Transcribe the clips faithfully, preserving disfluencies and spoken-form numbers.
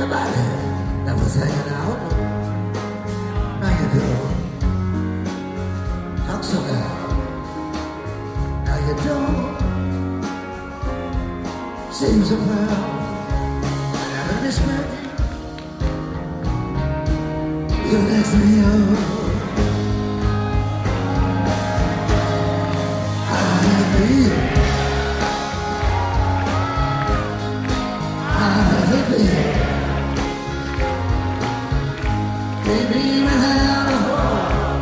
everybody that was hanging out. Now you do. Talk so loud. Now you don't. Seem so proud. I never respect. You let me out. How do you feel? How does it feel? Baby, without a home,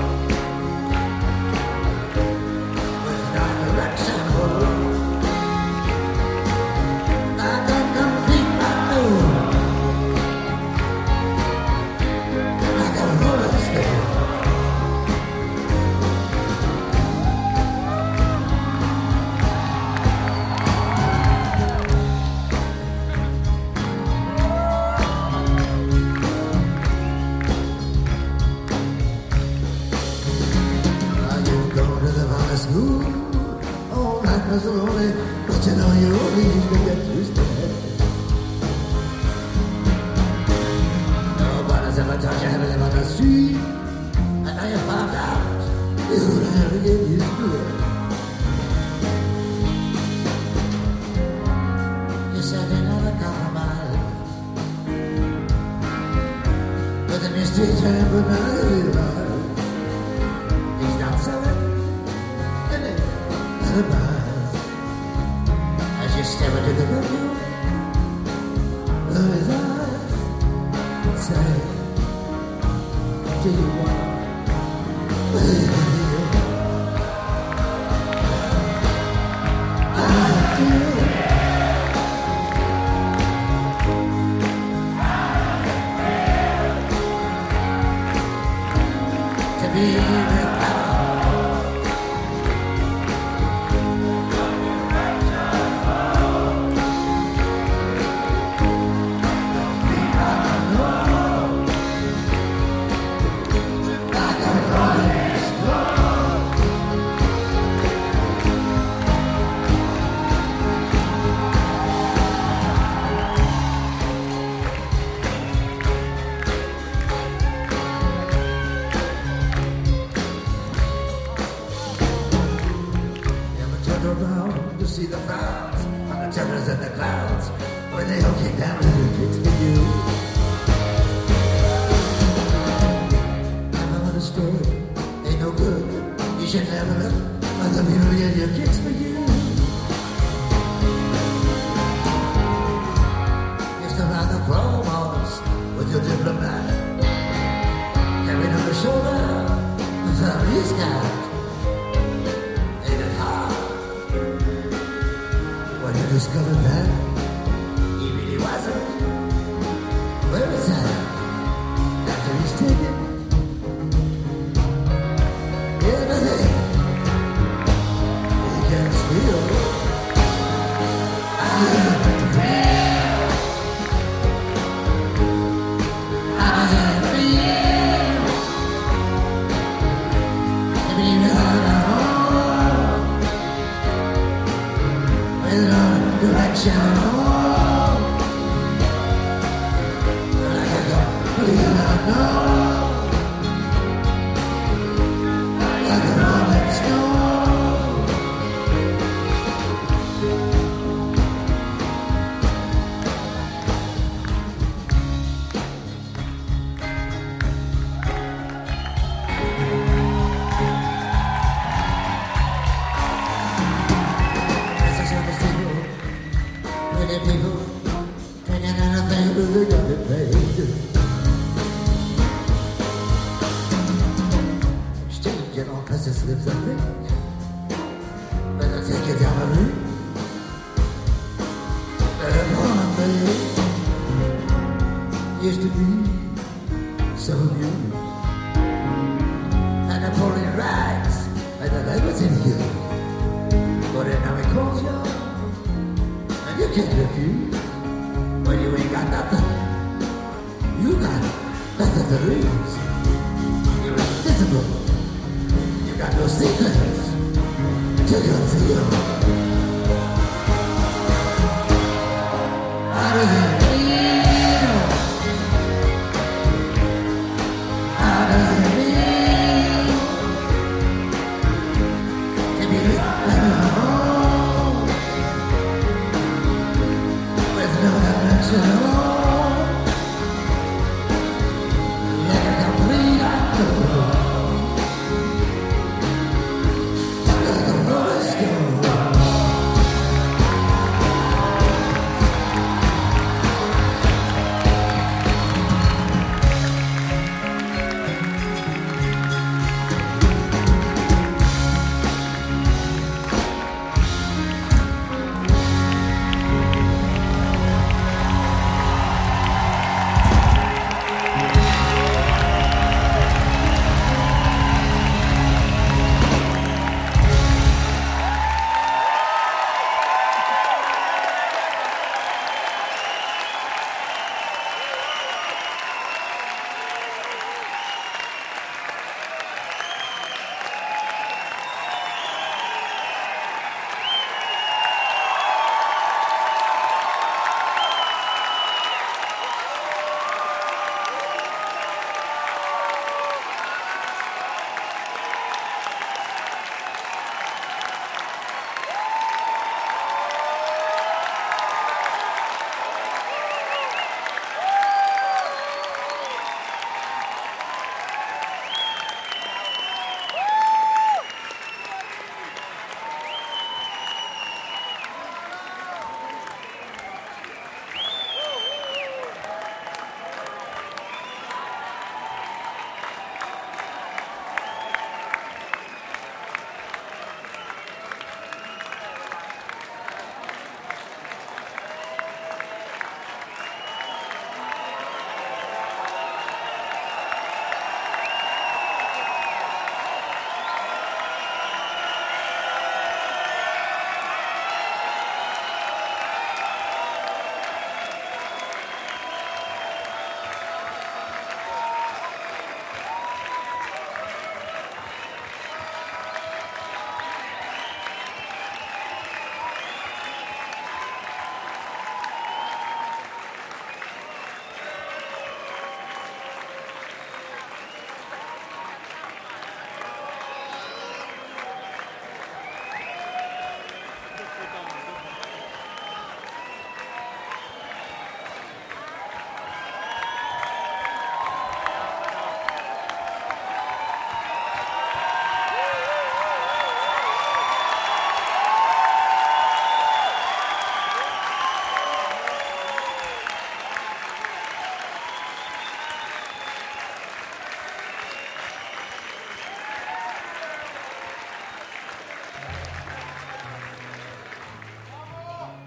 without direction home, like a complete unknown, like a rolling stone. School, all night was lonely, but you know you only used to get used to it. Nobody's ever touched you heavily on the street, and now you found out you would have to get used to it. You said you never compromise, but the mystery turned, but now you realize he's not sorry. As you step into the window, look his eyes and say, do you want to live? I do. To be with around to see the frowns on the terrors and the clouds when they all came down to the kicks for you. Never understood, ain't no good. You should never look at the beauty of your kicks for you. Used to ride the chrome horse with your diplomat, carried on the shoulder with a police guy. Discovered that he really wasn't. Where is that? After he's taken everything he can steal. I feel. How does it feel to be without a home? Without direction, oh, like I don't feel I know, like a rolling stone. As I said, many people turning anything to the other page. Exchanging all precious lips of pink. Better take it down the route. Better run, baby. Used to be so amused. And Napoleon rides like the liberty you. But now he calls you. You can't refuse when you ain't got nothing. You got nothing to lose. You're invisible. You got no secrets to conceal. How does it feel? know.